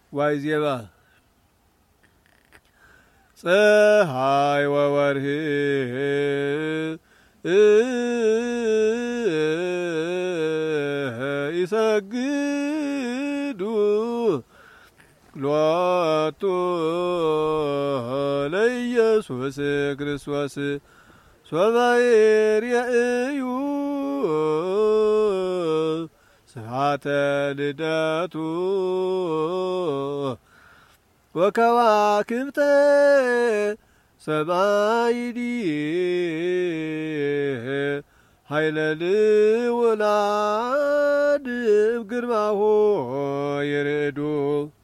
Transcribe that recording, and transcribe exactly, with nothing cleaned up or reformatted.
ዋይዜባ ፀሐይ ወወርህ ይሰግዱ ሎቱ ለኢየሱስ ክርስቶስ ሶባኤር የእዩ ስብሐተ ልደቱ ወከዋክብተ ሰማይዲ ኃይለ ልውላድ ግርማሆ ይርዱ